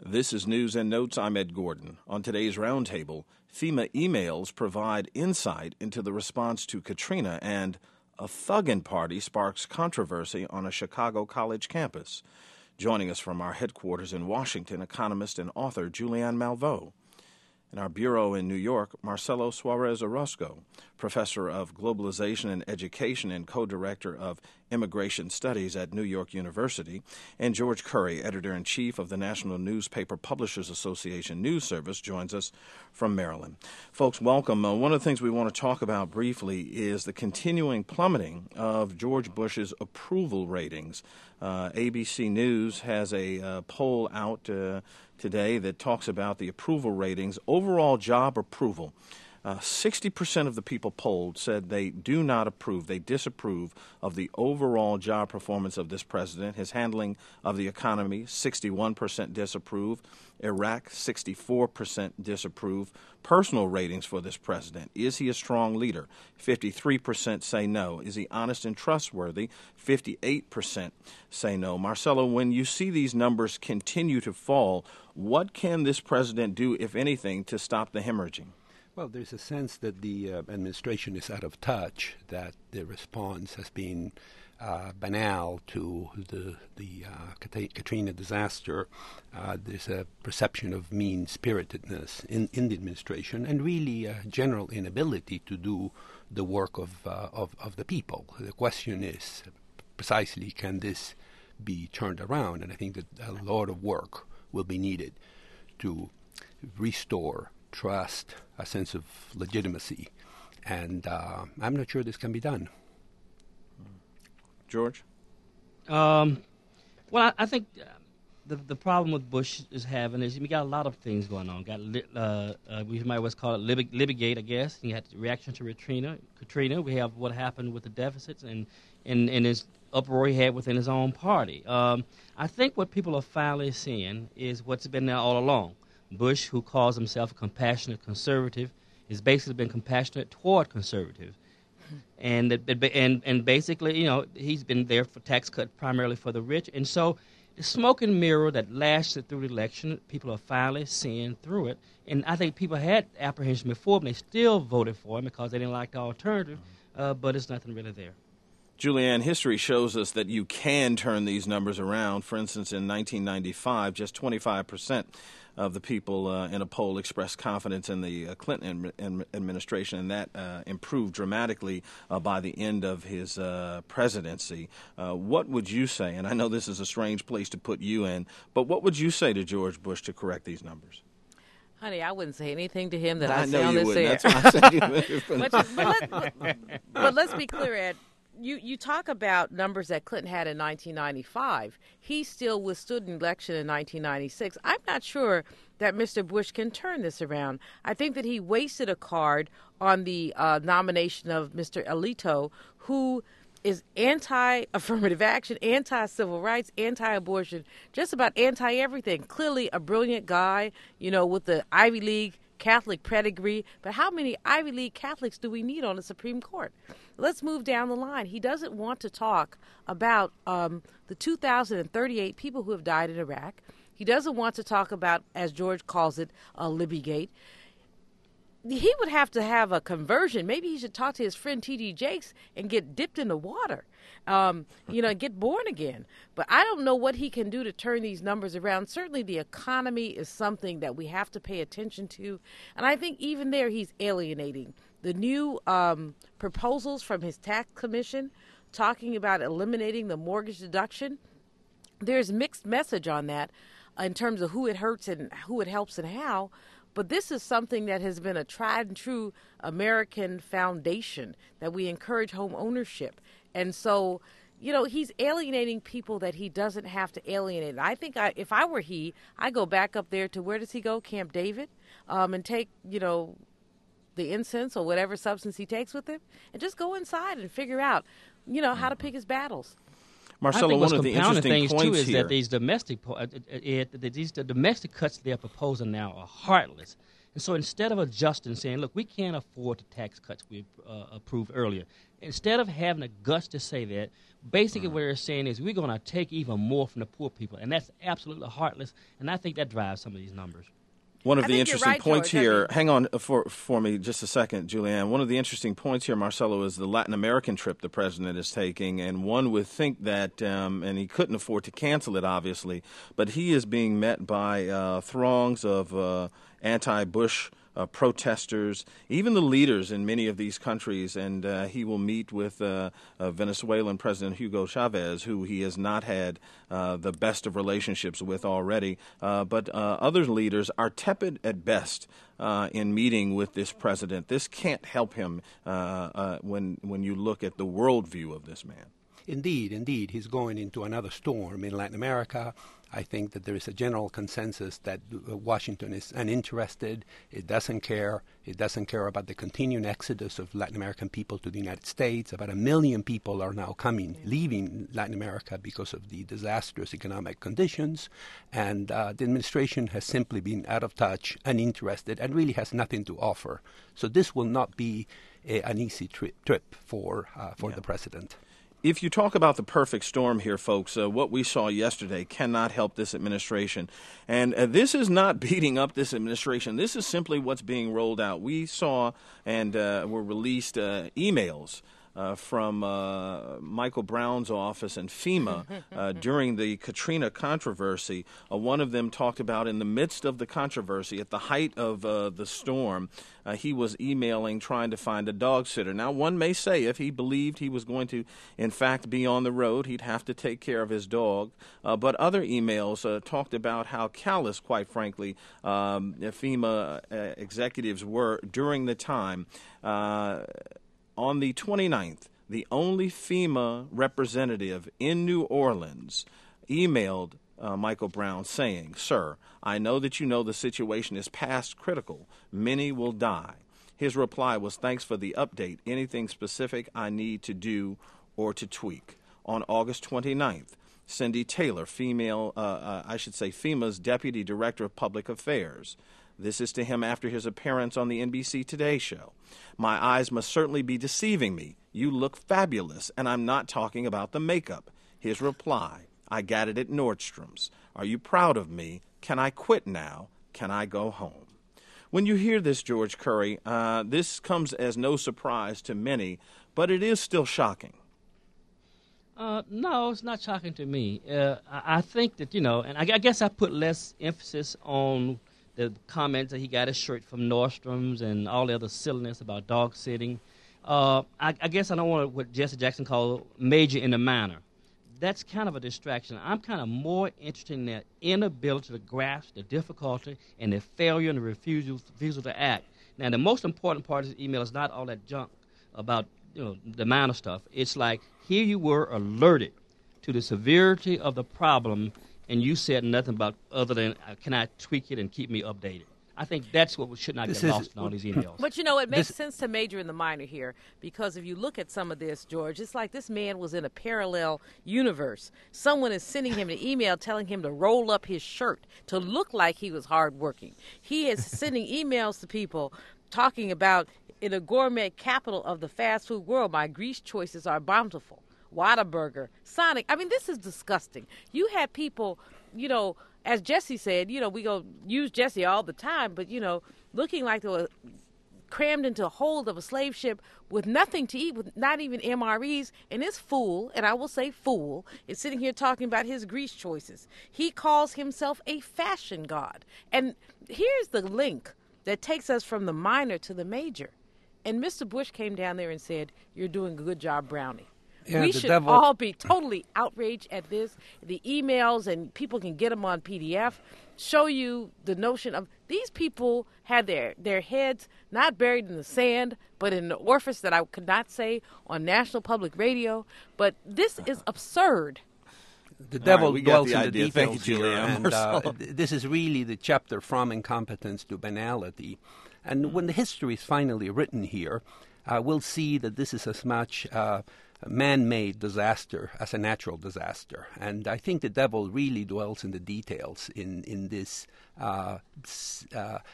This is News and Notes. I'm Ed Gordon. On today's roundtable, FEMA emails provide insight into the response to Katrina, and a thuggin' party sparks controversy on a Chicago college campus. Joining us from our headquarters in Washington, economist and author Julianne Malveaux. In our bureau in New York, Marcelo Suarez Orozco, professor of globalization and education and co-director of immigration studies at New York University, and George Curry, editor-in-chief of the National Newspaper Publishers Association News Service, joins us from Maryland. Folks, welcome. One of the things we want to talk about briefly is the continuing plummeting of George Bush's approval ratings. ABC News has a poll out today that talks about the approval ratings. Overall job approval, 60% of the people polled said they do not approve, they disapprove of the overall job performance of this president. His handling of the economy, 61% disapprove. Iraq, 64% disapprove. Personal ratings for this president. Is he a strong leader? 53% say no. Is he honest and trustworthy? 58% say no. Marcelo, when you see these numbers continue to fall, what can this president do, if anything, to stop the hemorrhaging? Well, there's a sense that the administration is out of touch, that the response has been banal to the Katrina disaster. There's a perception of mean-spiritedness in the administration, and really a general inability to do the work of the people. The question is precisely, can this be turned around? And I think that a lot of work will be needed to restore trust, a sense of legitimacy, and I'm not sure this can be done. George? Well, I think the problem with Bush is having is we got a lot of things going on. We might always call it Libbygate, I guess. You had the reaction to Katrina. We have what happened with the deficits and his uproar he had within his own party. I think what people are finally seeing is what's been there all along. Bush, who calls himself a compassionate conservative, has basically been compassionate toward conservatives. And basically, you know, he's been there for tax cuts primarily for the rich. And so the smoke and mirror that lasted through the election, people are finally seeing through it. And I think people had apprehension before, but they still voted for him because they didn't like the alternative, but there's nothing really there. Julianne, history shows us that you can turn these numbers around. For instance, in 1995, just 25% of the people in a poll expressed confidence in the Clinton administration, and that improved dramatically by the end of his presidency. What would you say, and I know this is a strange place to put you in, but what would you say to George Bush to correct these numbers? Honey, I wouldn't say anything to him that I say on this air. That's why I said you but let's be clear, Ed. You talk about numbers that Clinton had in 1995. He still withstood an election in 1996. I'm not sure that Mr. Bush can turn this around. I think that he wasted a card on the nomination of Mr. Alito, who is anti-affirmative action, anti-civil rights, anti-abortion, just about anti-everything. Clearly a brilliant guy, you know, with the Ivy League Catholic pedigree, but how many Ivy League Catholics do we need on the Supreme Court? Let's move down the line. He doesn't want to talk about the 2,038 people who have died in Iraq. He doesn't want to talk about, as George calls it, Libbygate. He would have to have a conversion. Maybe he should talk to his friend T.D. Jakes and get dipped in the water, get born again. But I don't know what he can do to turn these numbers around. Certainly the economy is something that we have to pay attention to. And I think even there he's alienating. The new proposals from his tax commission talking about eliminating the mortgage deduction, there's mixed message on that in terms of who it hurts and who it helps and how. But this is something that has been a tried and true American foundation, that we encourage home ownership. And so, you know, he's alienating people that he doesn't have to alienate. I think if I were he, I go back up there to, where does he go? Camp David, and take, you know, the incense or whatever substance he takes with him, and just go inside and figure out, you know, how to pick his battles. Marcelo, one of the interesting points too is here that these domestic cuts they're proposing now are heartless. And so instead of adjusting, saying, look, we can't afford the tax cuts we approved earlier, instead of having the guts to say that, basically what they're saying is we're going to take even more from the poor people. And that's absolutely heartless, and I think that drives some of these numbers. One of I the think you're interesting right, points George. here, hang on for me just a second, Julianne. One of the interesting points here, Marcelo, is the Latin American trip the president is taking. And one would think that, and he couldn't afford to cancel it, obviously, but he is being met by throngs of anti-Bush protesters, even the leaders in many of these countries, and he will meet with Venezuelan President Hugo Chavez, who he has not had the best of relationships with already. But other leaders are tepid at best in meeting with this president. This can't help him when you look at the worldview of this man. Indeed. He's going into another storm in Latin America. I think that there is a general consensus that Washington is uninterested. It doesn't care. It doesn't care about the continuing exodus of Latin American people to the United States. About 1 million people are now leaving Latin America because of the disastrous economic conditions. And the administration has simply been out of touch, uninterested, and really has nothing to offer. So this will not be an easy trip for the president. If you talk about the perfect storm here, folks, what we saw yesterday cannot help this administration. And this is not beating up this administration. This is simply what's being rolled out. We saw and were released emails from Michael Brown's office and FEMA during the Katrina controversy. One of them talked about in the midst of the controversy, at the height of the storm, he was emailing trying to find a dog sitter. Now, one may say if he believed he was going to, in fact, be on the road, he'd have to take care of his dog. But other emails talked about how callous, quite frankly, FEMA executives were during the time. On the 29th, the only FEMA representative in New Orleans emailed Michael Brown saying, "Sir, I know that you know the situation is past critical. Many will die." His reply was, "Thanks for the update. Anything specific I need to do or to tweak?" On August 29th, Cindy Taylor, FEMA's Deputy Director of Public Affairs. This is to him after his appearance on the NBC Today show. "My eyes must certainly be deceiving me. You look fabulous, and I'm not talking about the makeup." His reply, "I got it at Nordstrom's. Are you proud of me? Can I quit now? Can I go home?" When you hear this, George Curry, this comes as no surprise to many, but it is still shocking. No, it's not shocking to me. I think that, and I guess I put less emphasis on the comments that he got his shirt from Nordstrom's and all the other silliness about dog sitting. I guess I don't want what Jesse Jackson called major in the minor. That's kind of a distraction. I'm kind of more interested in their inability to grasp the difficulty and the failure and the refusal to act. Now, the most important part of this email is not all that junk about the minor stuff. It's like, here you were alerted to the severity of the problem, and you said nothing about other than, can I tweak it and keep me updated? I think that's what should not get lost in all these emails. But, it makes sense to major in the minor here, because if you look at some of this, George, it's like this man was in a parallel universe. Someone is sending him an email telling him to roll up his shirt to look like he was hardworking. He is sending emails to people talking about, in a gourmet capital of the fast food world, my grease choices are bountiful. Whataburger, Sonic. I mean, this is disgusting. You had people, as Jesse said, we go use Jesse all the time, but, looking like they were crammed into a hold of a slave ship with nothing to eat, with not even MREs. And this fool, and I will say fool, is sitting here talking about his grease choices. He calls himself a fashion god. And here's the link that takes us from the minor to the major. And Mr. Bush came down there and said, "You're doing a good job, Brownie." Yeah, we should all be totally outraged at this. The emails, and people can get them on PDF, show you the notion of these people had their heads not buried in the sand, but in the orifice that I could not say on National Public Radio. But this is absurd. The devil dwells in the idea. details. Thank you, Julia. And this is really the chapter from incompetence to banality. And when the history is finally written here, we'll see that this is as much man-made disaster as a natural disaster. And I think the devil really dwells in the details in this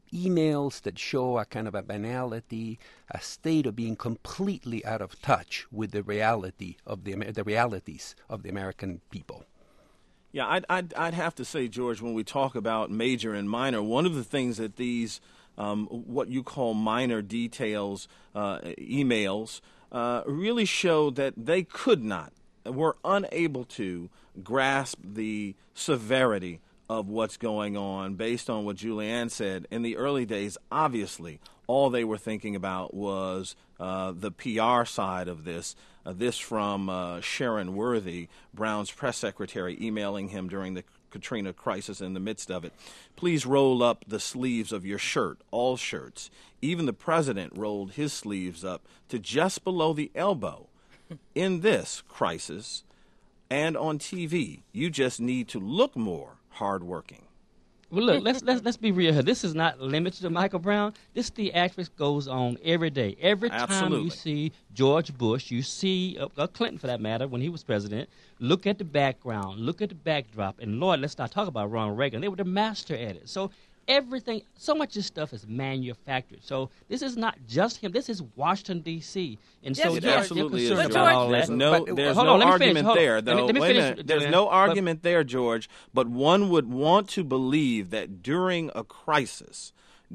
emails that show a kind of a banality, a state of being completely out of touch with the reality of the realities of the American people. Yeah, I'd have to say, George, when we talk about major and minor, one of the things that these what you call minor details emails really show that they were unable to grasp the severity of what's going on based on what Julianne said. In the early days, obviously, all they were thinking about was the PR side of this. This from Sharon Worthy, Brown's press secretary, emailing him during the Katrina crisis in the midst of it. Please roll up the sleeves of your shirt, all shirts. Even the president rolled his sleeves up to just below the elbow. In this crisis and on TV, you just need to look more hardworking. Well, look, let's be real here. This is not limited to Michael Brown. This theatrics goes on every day. Every time you see George Bush, you see Clinton, for that matter, when he was president, look at the background, look at the backdrop, and Lord, let's not talk about Ronald Reagan. They were the master at it. So everything, so much of this stuff is manufactured. So this is not just him. This is Washington, D.C. And so It absolutely is. about all There's that. no argument there, though. Let me Wait a finish, minute. There's no argument there, George. But one would want to believe that during a crisis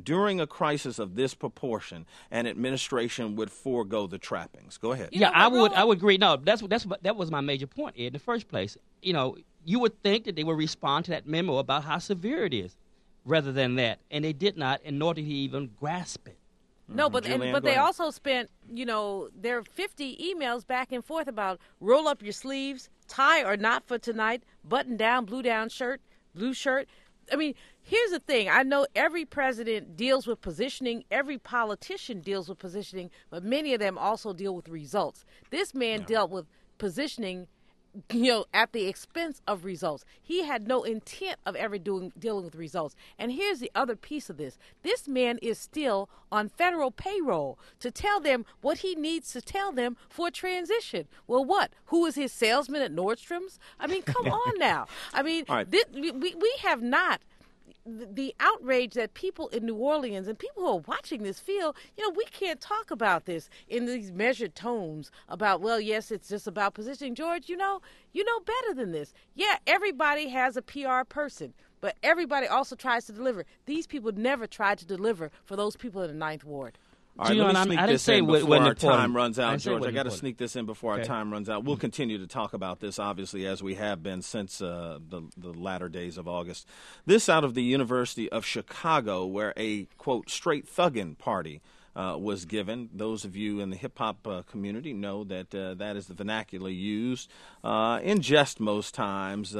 of this proportion, an administration would forego the trappings. Go ahead. Yeah, I would agree. No, that was my major point, Ed, in the first place. You know, you would think that they would respond to that memo about how severe it is, rather than that, and they did not, and nor did he even grasp it. No, but they also spent, there are 50 emails back and forth about roll up your sleeves, tie or not for tonight, button down, blue shirt. I mean, here's the thing. I know every president deals with positioning, every politician deals with positioning, but many of them also deal with results. This man dealt with positioning at the expense of results. He had no intent of ever dealing with results. And here's the other piece of this. This man is still on federal payroll to tell them what he needs to tell them for a transition. Well, what? Who is his salesman at Nordstrom's? I mean, come on now. I mean, right. we have not. The outrage that people in New Orleans and people who are watching this feel, we can't talk about this in these measured tones about, well, yes, it's just about positioning. George, you know better than this. Yeah, everybody has a PR person, but everybody also tries to deliver. These people never tried to deliver for those people in the Ninth Ward. All right, let me sneak this in before our time runs out, George. I got to sneak this in before our time runs out. We'll continue to talk about this, obviously, as we have been since the latter days of August. This out of the University of Chicago, where a, quote, straight thuggin' party was given. Those of you in the hip-hop community know that that is the vernacular used in jest most times,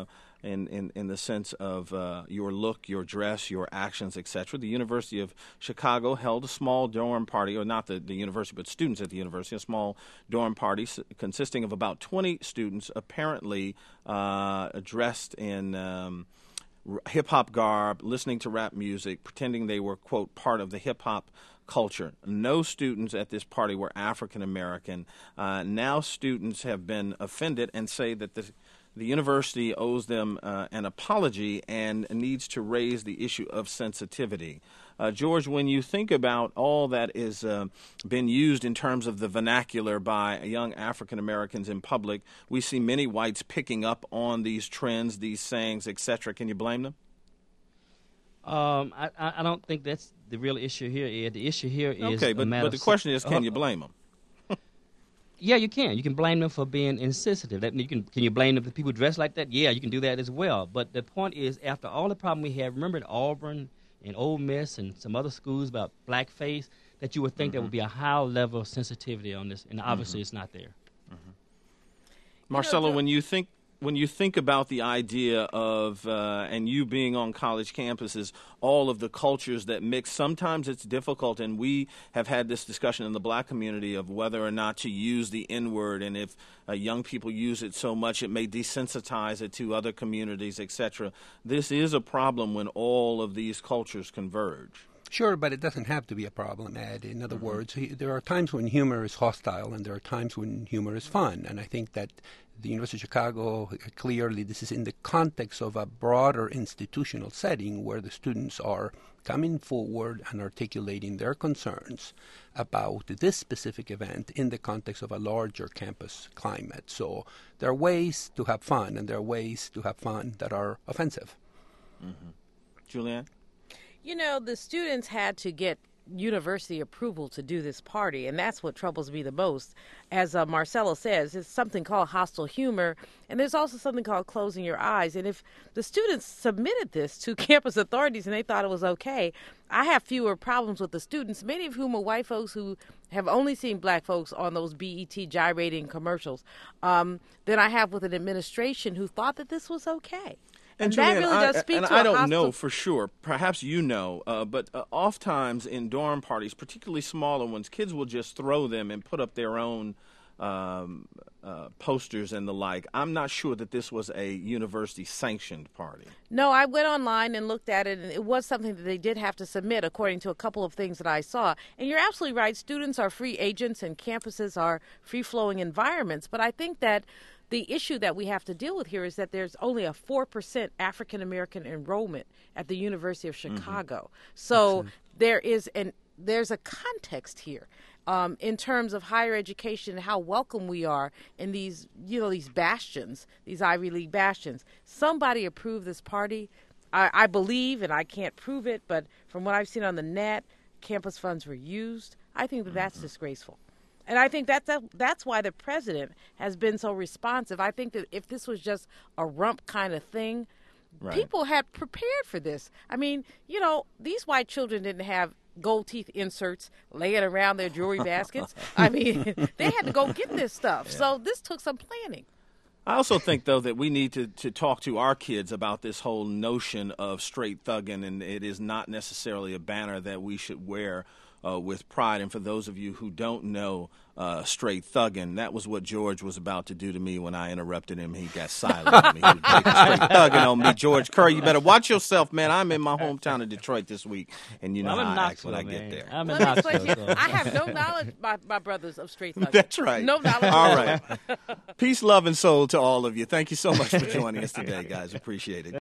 in the sense of your look, your dress, your actions, etc. The University of Chicago held a small dorm party, or not the university, but students at the university, a small dorm party consisting of about 20 students, apparently dressed in hip-hop garb, listening to rap music, pretending they were, quote, part of the hip-hop culture. No students at this party were African American. Now students have been offended and say that the university owes them an apology and needs to raise the issue of sensitivity. George, when you think about all that is been used in terms of the vernacular by young African Americans in public, we see many whites picking up on these trends, these sayings, etc. Can you blame them? I don't think that's the real issue here, Ed. The issue here is but the question is, can you blame them? Yeah, you can. You can blame them for being insensitive. Can you blame them for people dressed like that? Yeah, you can do that as well. But the point is, after all the problem we have, remember at Auburn and Ole Miss and some other schools about blackface, that you would think there would be a high level of sensitivity on this, and obviously it's not there. Marcella, when you think about the idea of, and you being on college campuses, all of the cultures that mix, sometimes it's difficult, and we have had this discussion in the black community of whether or not to use the N-word, and if young people use it so much it may desensitize it to other communities, etc. This is a problem when all of these cultures converge. Sure, but it doesn't have to be a problem, Ed. In other words, there are times when humor is hostile and there are times when humor is fun. And I think that the University of Chicago, clearly this is in the context of a broader institutional setting where the students are coming forward and articulating their concerns about this specific event in the context of a larger campus climate. So there are ways to have fun, and there are ways to have fun that are offensive. Mm-hmm. Julianne? You know, the students had to get university approval to do this party, and that's what troubles me the most. As Marcelo says, it's something called hostile humor, and there's also something called closing your eyes. And if the students submitted this to campus authorities and they thought it was okay, I have fewer problems with the students, many of whom are white folks who have only seen black folks on those BET gyrating commercials, than I have with an administration who thought that this was okay. And Julianne, that really does speak to I a don't hostile... know for sure. Perhaps you know, but oftentimes in dorm parties, particularly smaller ones, kids will just throw them and put up their own posters and the like. I'm not sure that this was a university-sanctioned party. No, I went online and looked at it, and it was something that they did have to submit according to a couple of things that I saw. And you're absolutely right. Students are free agents and campuses are free-flowing environments. But I think that the issue that we have to deal with here is that there's only a 4% African-American enrollment at the University of Chicago. So there's a context here in terms of higher education and how welcome we are in these, these bastions, these Ivy League bastions. Somebody approved this party. I believe, and I can't prove it, but from what I've seen on the net, campus funds were used. I think that that's disgraceful. And I think that's why the president has been so responsive. I think that if this was just a rump kind of thing, people had prepared for this. I mean, these white children didn't have gold teeth inserts laying around their jewelry baskets. I mean, they had to go get this stuff. Yeah. So this took some planning. I also think, though, that we need to talk to our kids about this whole notion of straight thugging, and it is not necessarily a banner that we should wear with pride. And for those of you who don't know straight thugging, that was what George was about to do to me when I interrupted him. He got silent on me. He was straight thugging on me. George Curry, you better watch yourself, man. I'm in my hometown of Detroit this week, and you know how I act when I get there. I'm in Knoxville. I have no knowledge, my brothers, of straight thugging. That's right. No knowledge. All right. Peace, love, and soul to all of you. Thank you so much for joining us today, guys. Appreciate it.